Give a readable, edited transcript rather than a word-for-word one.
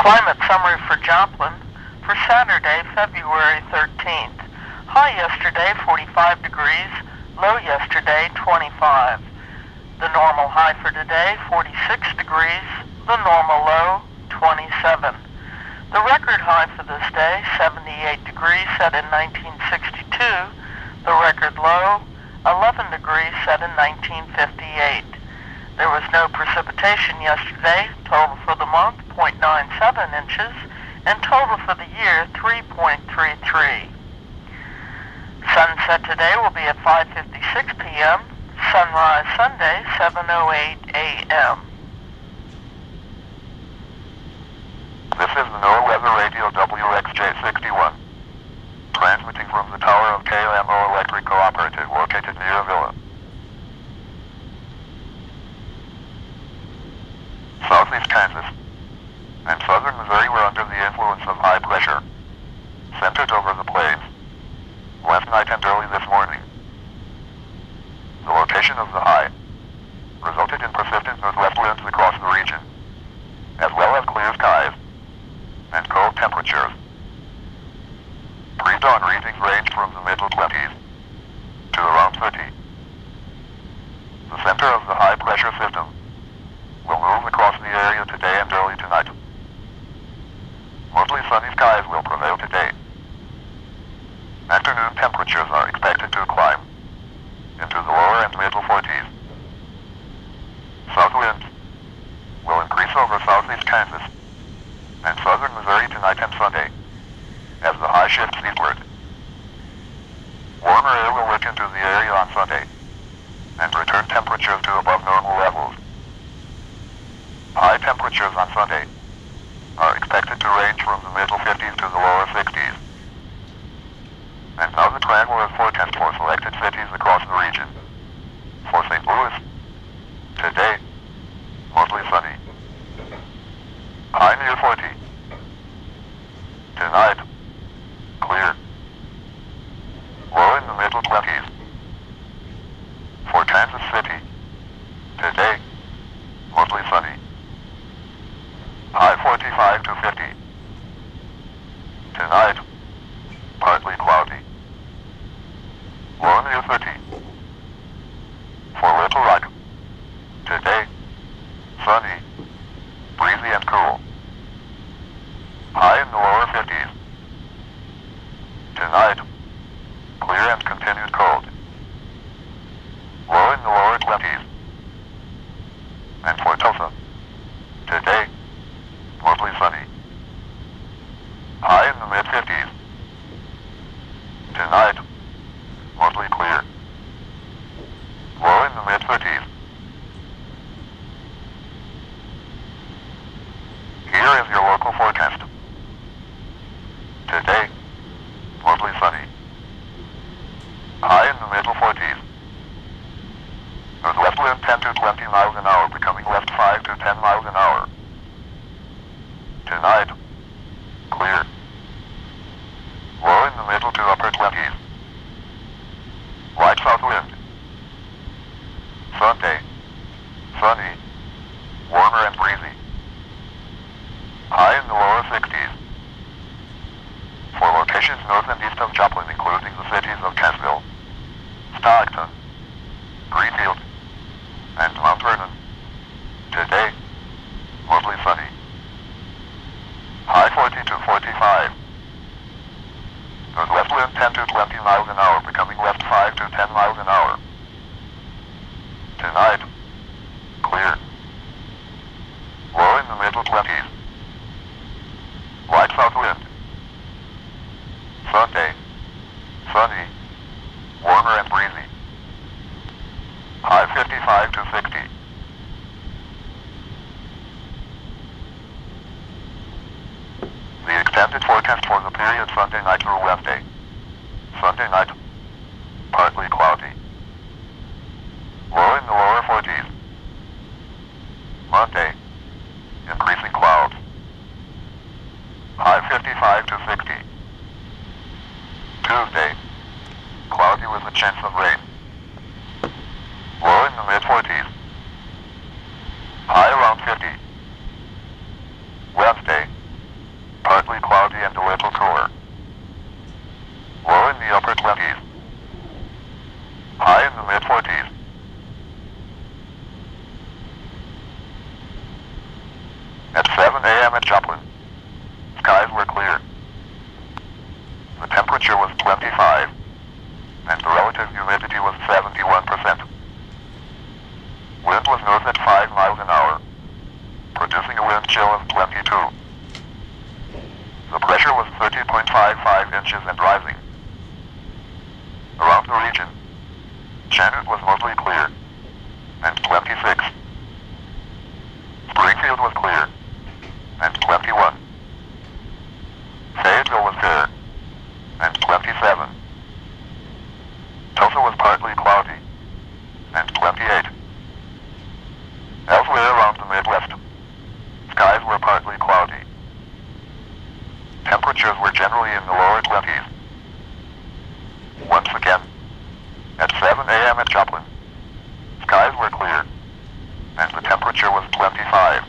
Climate summary for Joplin for Saturday, February 13th. High yesterday, 45 degrees. Low yesterday, 25. The normal high for today, 46 degrees. The normal low, 27. The record high for this day, 78 degrees, set in 1962. The record low, 11 degrees, set in 1958. There was no precipitation yesterday. Total for the month, 0.97 inches, and total for the year, 3.33. Sunset today will be at 5:56 p.m. Sunrise Sunday, 7:08 a.m. This is the NOAA Weather Radio WXJ61, transmitting from the tower of KMO Electric Cooperative located near Avila. Southeast Kansas and southern Missouri were under the influence of high pressure, centered over the plains, last night and early this morning. The location of the high resulted in persistent northwest winds across the region, as well as clear skies and cold temperatures. Pre-dawn readings ranged from the middle 20s to around 30. The center of the high-pressure system will move across the area today and early tonight. Mostly sunny skies will prevail today. Afternoon temperatures are expected to climb into the lower and middle 40s. South winds will increase over southeast Kansas and southern Missouri tonight and Sunday as the high shifts eastward. Warmer air will work into the area on Sunday and return temperatures to above normal levels. High temperatures on Sunday are expected to range from the middle 50s to the lower 60s. And now the traveler's forecast for selected cities across the region. For St. Louis, today, mostly sunny. High near 40. Tonight, clear. Low in the middle 20s. For Kansas City, today, mostly sunny. High 45 to 50. Tonight, partly cloudy. Low near 30. For Little Rock, today, sunny, breezy and cool. High in the lower 50s. Tonight, clear and continued cold. Low in the lower 20s. And for Tulsa, today, mostly sunny. High in the mid-50s. Tonight, mostly clear. Low in the mid-30s. Here is your local forecast. Today, mostly sunny. High in the middle 40s. Northwest wind 10 to 20 miles an hour, becoming west 5 to 10 miles an hour. Tonight, clear. Low in the middle to upper 20s. Light south wind. Sunday, sunny, warmer and breezy. High in the lower 60s. For locations north and east of Joplin, including the cities of Cassville, Stockton, Greenfield, and Mount Vernon, today, mostly sunny. High 40 to 45. Northwest wind 10 to 20 miles an hour, becoming west 5 to 10 miles an hour. Tonight, clear. Low in the middle 20s. Light south wind. Sunday, sunny, warmer and breezy. High 55 to 60. The extended forecast for the period Sunday night through Wednesday. Sunday night, partly cloudy. Low in the lower 40s. Monday, increasing clouds. High 55 to 60. Tuesday, cloudy with a chance of rain. Low in the mid-40s. High around 50. Wednesday, 7 a.m. at Joplin, skies were clear. The temperature was 25, and the relative humidity was 71%. Wind was north at 5 miles an hour, producing a wind chill of 22. The pressure was 30.55 inches and rising. Around the region, Chanute was mostly clear, and 26. Springfield was clear, and 21. Fayetteville was fair, and 27. Tulsa was partly cloudy, and 28. Elsewhere around the Midwest, skies were partly cloudy. Temperatures were generally in the lower 20s. Once again, at 7 a.m. at Joplin, skies were clear, and the temperature was 25.